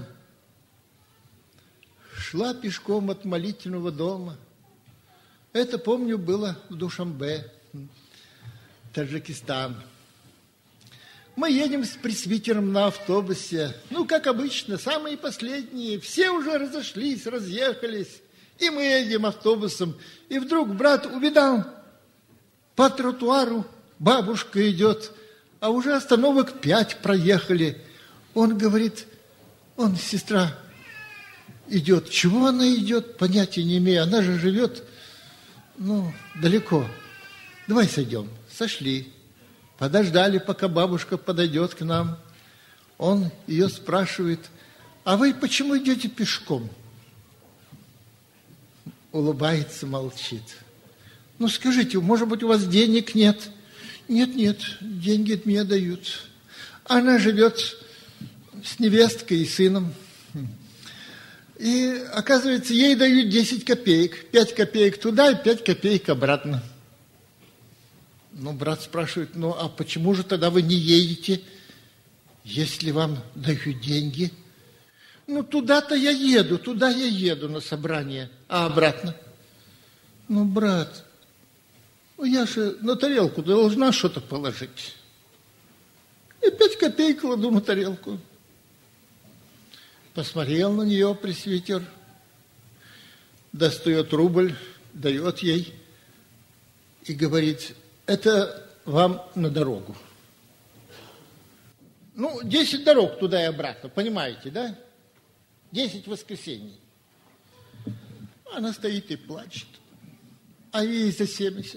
шла пешком от молитвенного дома. Это, помню, было в Душанбе, Таджикистан. Мы едем с пресвитером на автобусе. Ну, как обычно, самые последние. Все уже разошлись, разъехались. И мы едем автобусом. И вдруг брат увидал, по тротуару бабушка идет, а уже остановок пять проехали. Он говорит, он, сестра, идет. Чего она идет, понятия не имею. Она же живет, ну, далеко. Давай сойдем. Сошли. Подождали, пока бабушка подойдет к нам. Он ее спрашивает, а вы почему идете пешком? Улыбается, молчит. Ну, скажите, может быть, у вас денег нет? Нет, нет, деньги мне дают. Она живет с невесткой и сыном. И, оказывается, ей дают десять копеек. пять копеек туда и пять копеек обратно. Ну, брат спрашивает, ну, а почему же тогда вы не едете, если вам дают деньги? Ну, туда-то я еду, туда я еду на собрание, а обратно? Ну, брат, ну, я же на тарелку должна что-то положить. И пять копеек кладу на тарелку. Посмотрел на нее пресвитер, достает рубль, дает ей и говорит, это вам на дорогу. Ну, десять дорог туда и обратно, понимаете, да? Десять воскресений. Она стоит и плачет. А ей за семьдесят.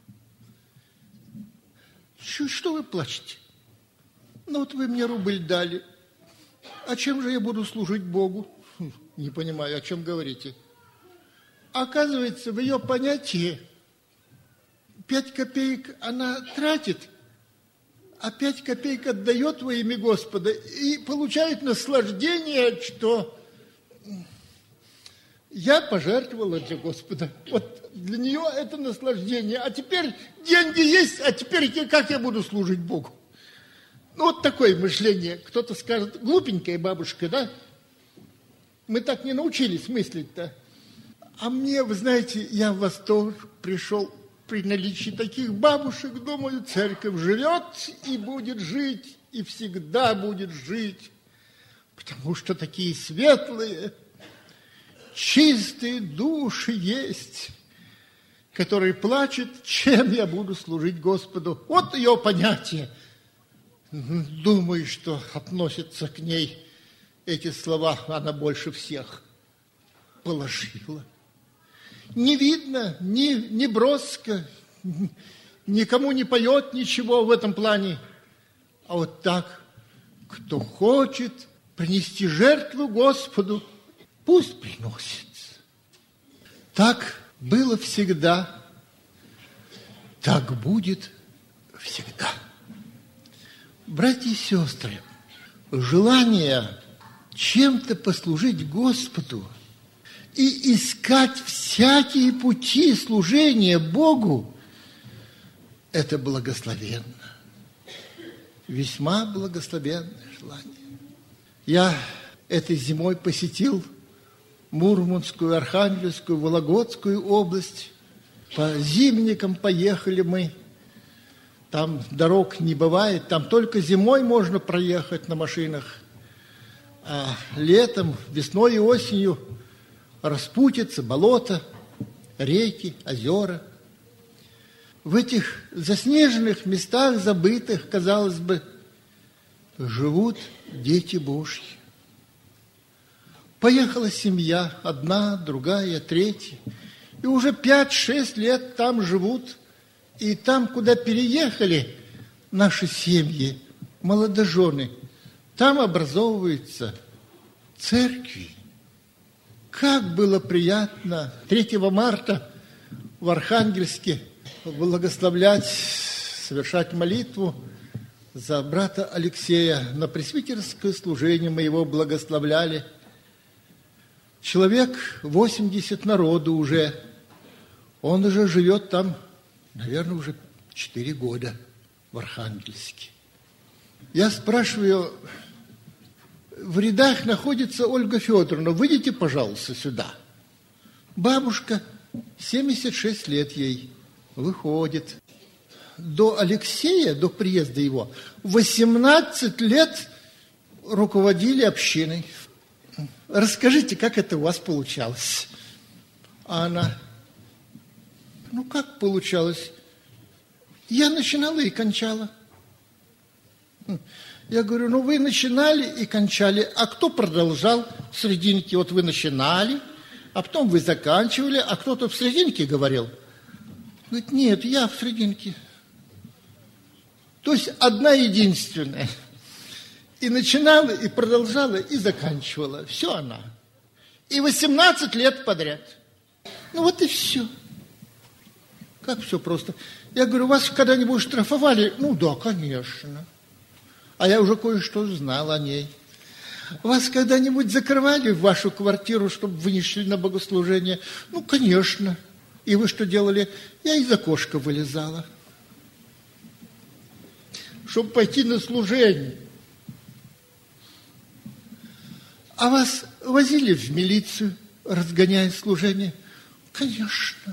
Что, что вы плачете? Ну, вот вы мне рубль дали. А чем же я буду служить Богу? Не понимаю, о чем говорите. Оказывается, в ее понятии пять копеек она тратит, а пять копеек отдает во имя Господа и получает наслаждение, что я пожертвовала для Господа. Вот для нее это наслаждение. А теперь деньги есть, а теперь как я буду служить Богу? Ну, вот такое мышление. Кто-то скажет, глупенькая бабушка, да? Мы так не научились мыслить-то. А мне, вы знаете, я в восторг пришел при наличии таких бабушек. Думаю, церковь живет и будет жить, и всегда будет жить. Потому что такие светлые, чистые души есть, которые плачут, чем я буду служить Господу. Вот ее понятие. Думаю, что относятся к ней эти слова, она больше всех положила. Не видно, не, не броско, никому не поет ничего в этом плане. А вот так, кто хочет принести жертву Господу, пусть приносит. Так было всегда, так будет всегда. Братья и сестры, желание чем-то послужить Господу и искать всякие пути служения Богу, это благословенно. Весьма благословенное желание. Я этой зимой посетил Мурманскую, Архангельскую, Вологодскую область. По зимникам поехали мы. Там дорог не бывает, там только зимой можно проехать на машинах. А летом, весной и осенью распутится болото, реки, озера. В этих заснеженных местах, забытых, казалось бы, живут дети Божьи. Поехала семья, одна, другая, третья. И уже пять-шесть лет там живут. И там, куда переехали наши семьи, молодожены, там образовываются церкви. Как было приятно третьего марта в Архангельске благословлять, совершать молитву за брата Алексея. На пресвитерское служение мы его благословляли. Человек восемьдесят народу уже. Он уже живет там, наверное, уже четыре года в Архангельске. Я спрашиваю, в рядах находится Ольга Федоровна, выйдите, пожалуйста, сюда. Бабушка, семьдесят шесть лет ей, выходит. До Алексея, до приезда его, восемнадцать лет руководили общиной. Расскажите, как это у вас получалось? А она, ну как получалось? Я начинала и кончала. Я говорю, ну вы начинали и кончали, а кто продолжал в серединке? Вот вы начинали, а потом вы заканчивали, а кто-то в серединке говорил. Говорит, нет, я в серединке. То есть одна единственная. И начинала, и продолжала, и заканчивала. Все она. И восемнадцать лет подряд. Ну вот и все. Как все просто. Я говорю, вас когда-нибудь штрафовали? Ну да, конечно. А я уже кое-что знал о ней. Вас когда-нибудь закрывали в вашу квартиру, чтобы вы не шли на богослужение? Ну, конечно. И вы что делали? Я из окошка вылезала. Чтобы пойти на служение. А вас возили в милицию, разгоняя служение? Конечно.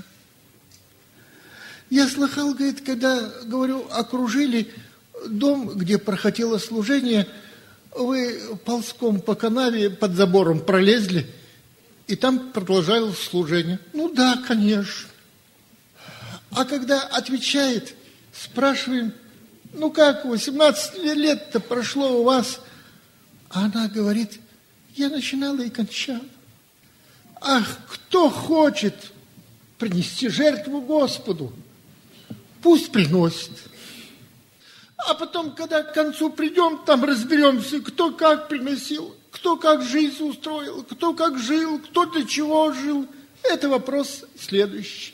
Я слыхал, говорит, когда, говорю, окружили дом, где проходило служение, вы ползком по канаве под забором пролезли, и там продолжалось служение. Ну да, конечно. А когда отвечает, спрашиваем, ну как, восемнадцать лет-то прошло у вас? А она говорит, я начинала и кончала. Ах, кто хочет принести жертву Господу, пусть приносит. А потом, когда к концу придем, там разберемся, кто как приносил, кто как жизнь устроил, кто как жил, кто для чего жил. Это вопрос следующий.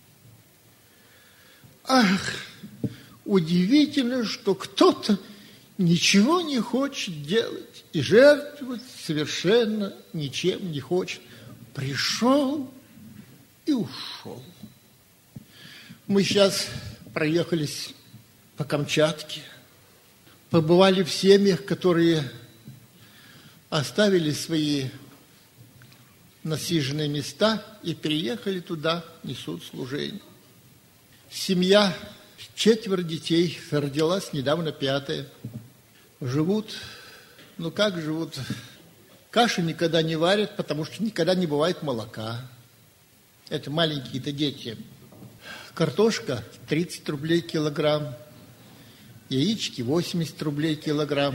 Ах, удивительно, что кто-то ничего не хочет делать и жертвовать совершенно ничем не хочет. Пришел и ушел. Мы сейчас проехались по Камчатке, побывали в семьях, которые оставили свои насиженные места и переехали туда, несут служение. Семья, четверо детей, родилась недавно пятая. Живут, ну как живут? Каши никогда не варят, потому что никогда не бывает молока. Это маленькие-то дети. Картошка тридцать рублей килограмм. Яички восемьдесят рублей килограмм.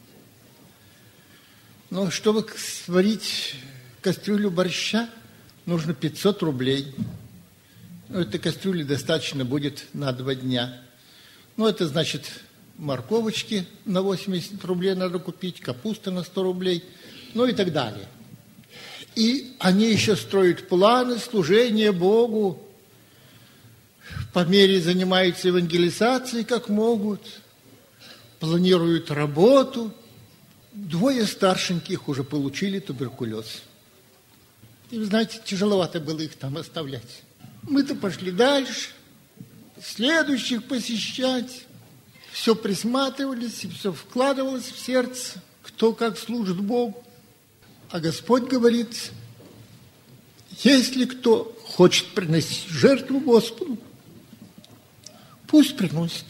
Но чтобы сварить кастрюлю борща, нужно пятьсот рублей. Ну, этой кастрюли достаточно будет на два дня. Ну, это значит, морковочки на восемьдесят рублей надо купить, капуста на сто рублей, ну и так далее. И они еще строят планы служения Богу, по мере занимаются евангелизацией, как могут, планируют работу. Двое старшеньких уже получили туберкулез. И, вы знаете, тяжеловато было их там оставлять. Мы-то пошли дальше, следующих посещать. Все присматривались, и все вкладывалось в сердце, кто как служит Богу. А Господь говорит, если кто хочет приносить жертву Господу, пусть приносит.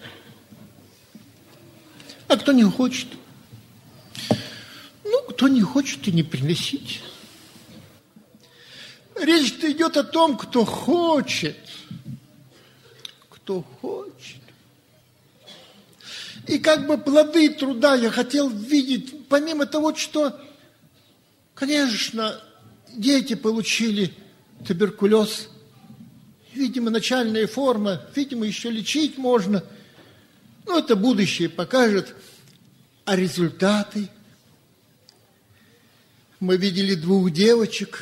А кто не хочет, ну, кто не хочет, и не приносить. Речь-то идет о том, кто хочет. Кто хочет. И как бы плоды труда я хотел видеть, помимо того, что, конечно, дети получили туберкулез, видимо, начальная форма, видимо, еще лечить можно. Но это будущее покажет. А результаты? Мы видели двух девочек,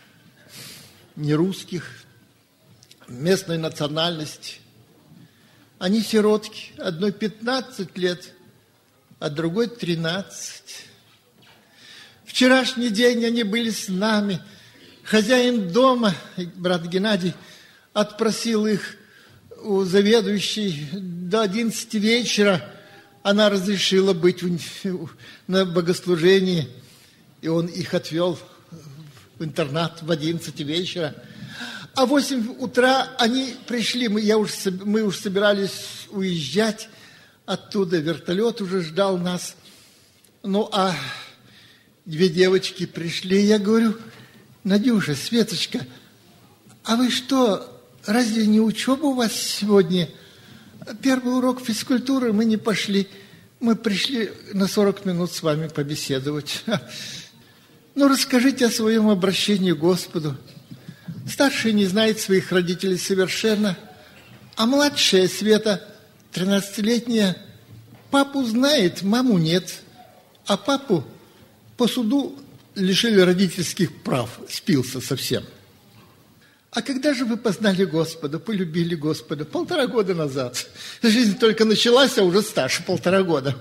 не русских, местной национальности. Они сиротки, одной пятнадцать лет, а другой тринадцать. Вчерашний день они были с нами. Хозяин дома, брат Геннадий, отпросил их у заведующей до одиннадцати вечера. Она разрешила быть на богослужении, и он их отвел в интернат в одиннадцать вечера. А в восемь утра они пришли, мы, я уж, мы уж собирались уезжать оттуда, вертолет уже ждал нас. Ну, а две девочки пришли, я говорю: Надюша, Светочка, а вы что, разве не учеба у вас сегодня? Первый урок физкультуры, мы не пошли. Мы пришли на сорок минут с вами побеседовать. Ну, расскажите о своем обращении к Господу. Старшая не знает своих родителей совершенно, а младшая Света, тринадцатилетняя, папу знает, маму нет. А папу по суду лишили родительских прав, спился совсем. А когда же вы познали Господа, полюбили Господа? Полтора года назад. Жизнь только началась, а уже старше полтора года.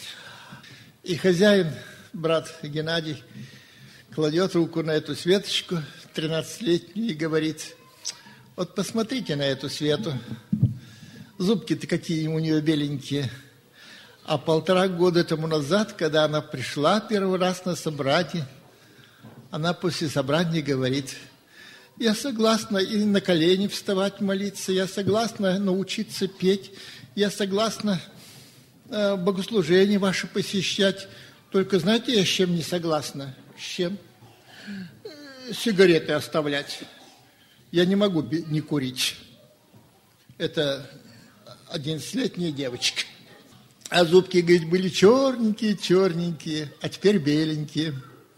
И хозяин, брат Геннадий, кладет руку на эту Светочку, тринадцатилетнюю, и говорит: вот посмотрите на эту Свету. Зубки-то какие у нее беленькие. А полтора года тому назад, когда она пришла первый раз на собрание, она после собрания говорит: я согласна и на колени вставать молиться, я согласна научиться петь, я согласна э, богослужение ваше посещать. Только знаете, я с чем не согласна? С чем? Э, сигареты оставлять. Я не могу не курить. Это одиннадцатилетняя девочка. А зубки, говорит, были черненькие, черненькие, а теперь беленькие.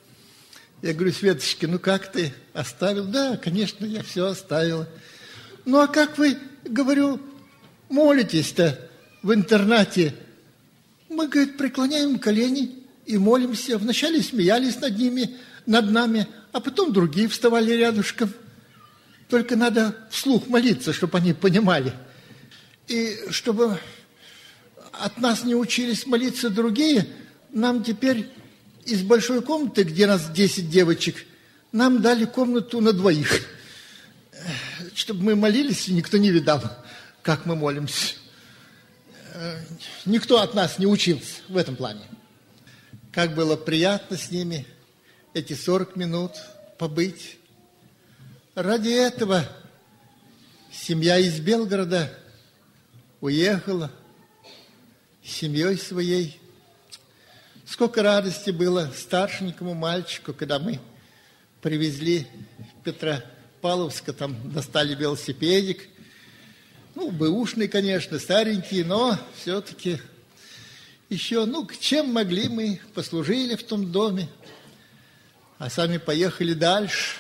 Я говорю: Светочка, ну как ты, оставил? Да, конечно, я все оставила. Ну а как вы, говорю, молитесь-то в интернате? Мы, говорит, преклоняем колени и молимся. Вначале смеялись над ними, над нами, а потом другие вставали рядышком. Только надо вслух молиться, чтобы они понимали. И чтобы от нас не учились молиться другие, нам теперь из большой комнаты, где нас десять девочек, нам дали комнату на двоих, чтобы мы молились, и никто не видал, как мы молимся. Никто от нас не учился в этом плане. Как было приятно с ними эти сорок минут побыть. Ради этого семья из Белгорода уехала с семьей своей. Сколько радости было старшенькому мальчику, когда мы привезли Петропавловска, там достали велосипедик. Ну, бэушный, конечно, старенький, но все-таки еще, ну, чем могли, мы послужили в том доме, а сами поехали дальше.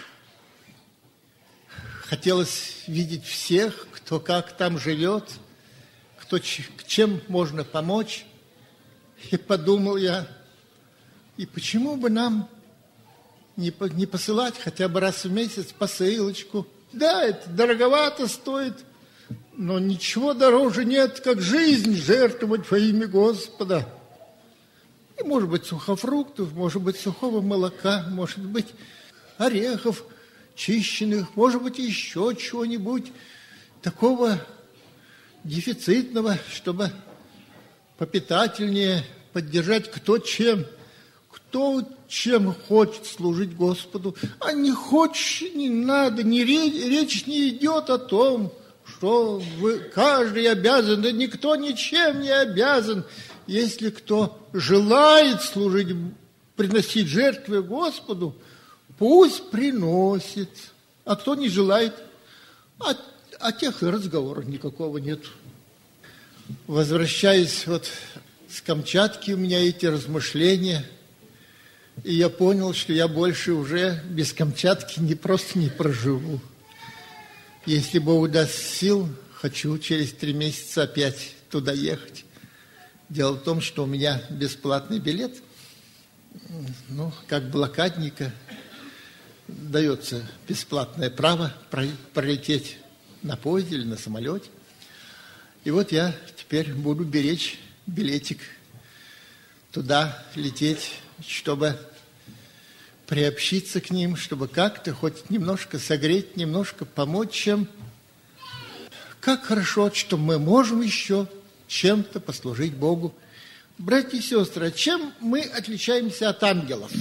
Хотелось видеть всех, кто как там живет, кто чем можно помочь. И подумал я, и почему бы нам не, не посылать хотя бы раз в месяц посылочку? Да, это дороговато стоит, но ничего дороже нет, как жизнь жертвовать во имя Господа. И, может быть, сухофруктов, может быть, сухого молока, может быть, орехов чищенных, может быть, еще чего-нибудь такого дефицитного, чтобы попитательнее поддержать кто чем, кто чем хочет служить Господу. А не хочешь, не надо, не речь, речь не идет о том, что вы, каждый обязан, да никто ничем не обязан. Если кто желает служить, приносить жертвы Господу, пусть приносит. А кто не желает, о, о тех и разговора никакого нет. Возвращаясь вот с Камчатки, у меня эти размышления, и я понял, что я больше уже без Камчатки не просто не проживу. Если Бог даст сил, хочу через три месяца опять туда ехать. Дело в том, что у меня бесплатный билет, ну, как блокадника, дается бесплатное право пролететь на поезде или на самолете. И вот я теперь буду беречь билетик туда лететь, чтобы приобщиться к ним, чтобы как-то хоть немножко согреть, немножко помочь им. Как хорошо, что мы можем еще чем-то послужить Богу. Братья и сестры, чем мы отличаемся от ангелов?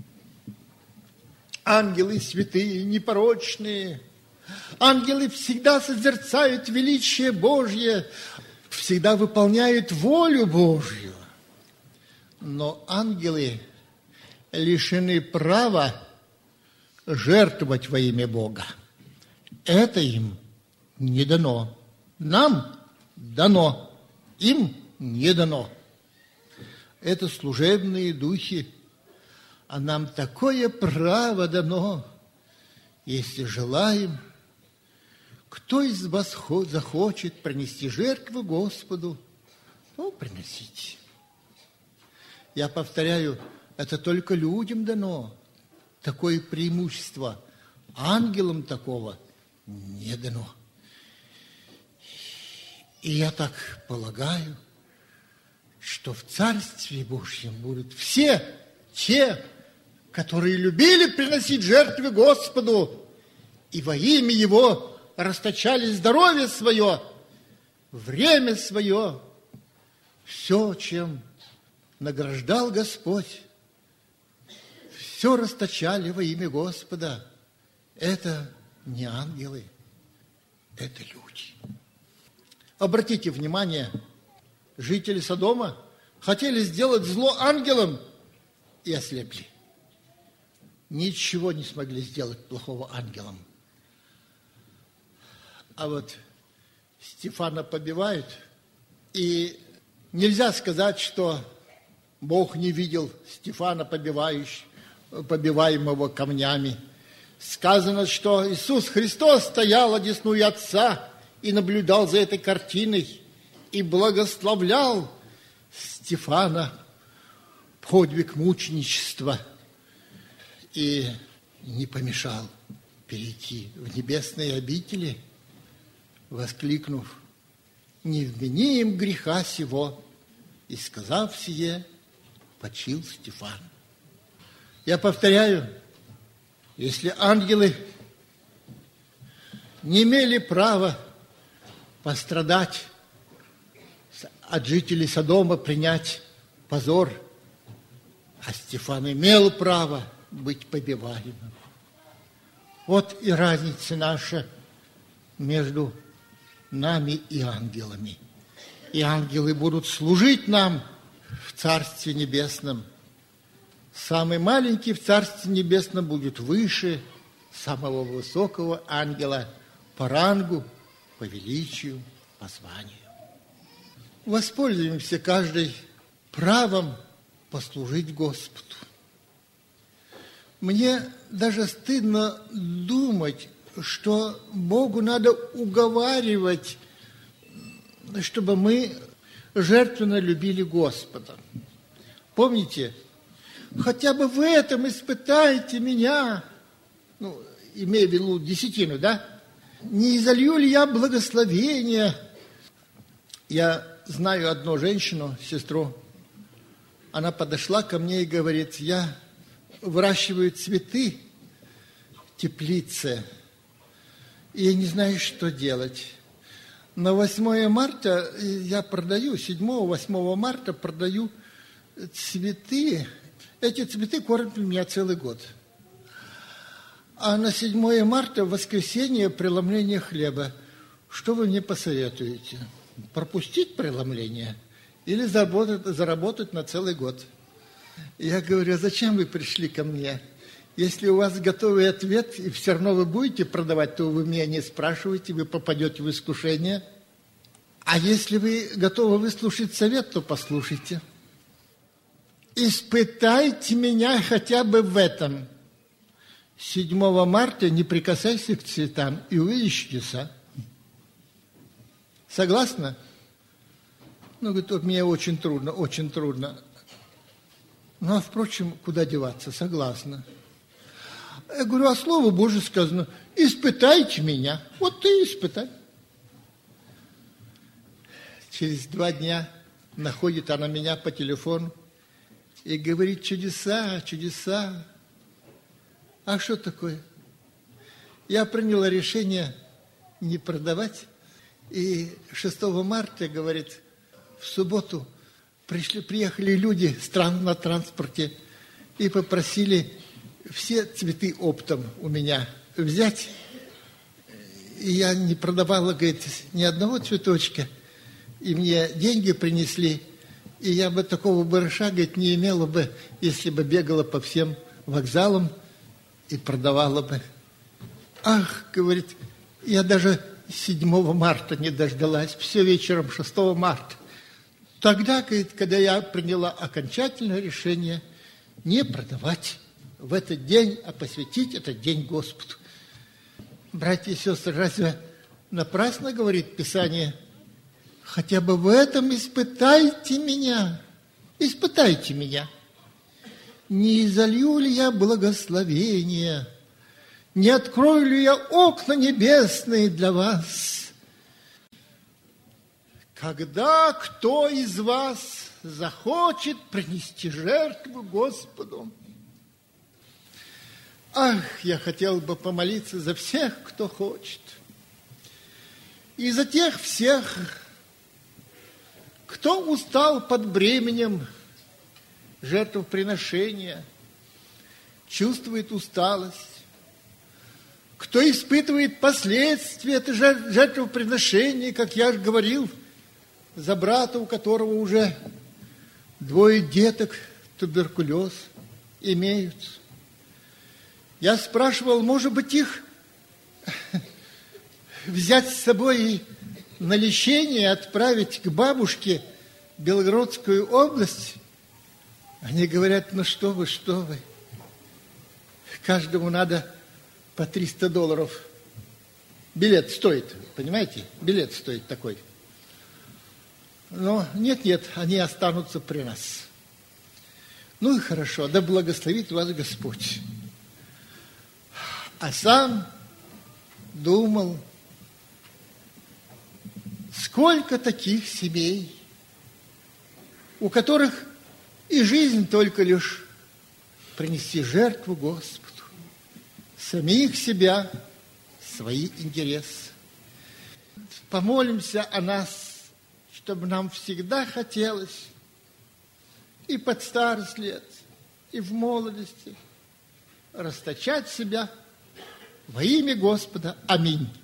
Ангелы святые, непорочные. Ангелы всегда созерцают величие Божье, всегда выполняют волю Божью. Но ангелы лишены права жертвовать во имя Бога. Это им не дано. Нам дано, им не дано. Это служебные духи, а нам такое право дано, если желаем. Кто из вас захочет принести жертву Господу, то приносите. Я повторяю, это только людям дано, такое преимущество. Ангелам такого не дано. И я так полагаю, что в Царстве Божьем будут все те, которые любили приносить жертвы Господу и во имя Его расточали здоровье свое, время свое, все, чем награждал Господь, все расточали во имя Господа. Это не ангелы, это люди. Обратите внимание, жители Содома хотели сделать зло ангелам и ослепли. Ничего не смогли сделать плохого ангелам. А вот Стефана побивают, и нельзя сказать, что Бог не видел Стефана, побивающего, побиваемого камнями. Сказано, что Иисус Христос стоял одесную Отца и наблюдал за этой картиной и благословлял Стефана, подвиг мученичества, и не помешал перейти в небесные обители, воскликнув: «Не вмени им греха сего», и, сказав сие, почил Стефан. Я повторяю, если ангелы не имели права пострадать от жителей Содома, принять позор, а Стефан имел право быть побиваемым. Вот и разница наша между нами и ангелами. И ангелы будут служить нам в Царстве Небесном. Самый маленький в Царстве Небесном будет выше самого высокого ангела по рангу, по величию, по званию. Воспользуемся каждый правом послужить Господу. Мне даже стыдно думать, что Богу надо уговаривать, чтобы мы жертвенно любили Господа. Помните, хотя бы в этом испытайте меня, ну, имея в виду десятину, да? Не изолью ли я благословение? Я знаю одну женщину, сестру, она подошла ко мне и говорит: я выращиваю цветы в теплице, и я не знаю, что делать. На восьмое марта я продаю, седьмого-восьмого марта продаю цветы. Эти цветы кормят меня целый год. А на седьмое марта, в воскресенье, преломление хлеба. Что вы мне посоветуете? Пропустить преломление или заработать, заработать на целый год? Я говорю: а зачем вы пришли ко мне? Если у вас готовый ответ, и все равно вы будете продавать, то вы меня не спрашиваете, вы попадете в искушение. А если вы готовы выслушать совет, то послушайте. Испытайте меня хотя бы в этом. седьмого марта не прикасайся к цветам и увидишь чудеса. Согласна? Ну, говорит, вот мне очень трудно, очень трудно. Ну, а впрочем, куда деваться? Согласна. Я говорю, а Слово Божие сказано: испытайте меня. Вот ты испытай. Через два дня находит она меня по телефону и говорит: чудеса, чудеса. А что такое? Я приняла решение не продавать. И шестого марта, говорит, в субботу пришли, приехали люди стран на транспорте и попросили все цветы оптом у меня взять. И я не продавала, говорит, ни одного цветочка. И мне деньги принесли. И я бы такого барыша, говорит, не имела бы, если бы бегала по всем вокзалам и продавала бы. Ах, говорит, я даже седьмого марта не дождалась, все вечером шестого марта. Тогда, говорит, когда я приняла окончательное решение не продавать в этот день, а посвятить этот день Господу. Братья и сестры, разве напрасно говорит Писание? Хотя бы в этом испытайте меня, испытайте меня. Не изолью ли я благословение? Не открою ли я окна небесные для вас? Когда кто из вас захочет принести жертву Господу? Ах, я хотел бы помолиться за всех, кто хочет. И за тех всех, кто устал под бременем жертвоприношения, чувствует усталость, кто испытывает последствия этого жертвоприношения, как я же говорил, за брата, у которого уже двое деток туберкулез имеются. Я спрашивал, может быть, их взять с собой и на лечение отправить к бабушке в Белгородскую область? Они говорят, ну что вы, что вы. Каждому надо по триста долларов. Билет стоит, понимаете? Билет стоит такой. Но нет-нет, они останутся при нас. Ну и хорошо, да благословит вас Господь. А сам думал, сколько таких семей, у которых и жизнь только лишь принести жертву Господу, самих себя, свои интересы. Помолимся о нас, чтобы нам всегда хотелось и под старость лет, и в молодости расточать себя во имя Господа. Аминь.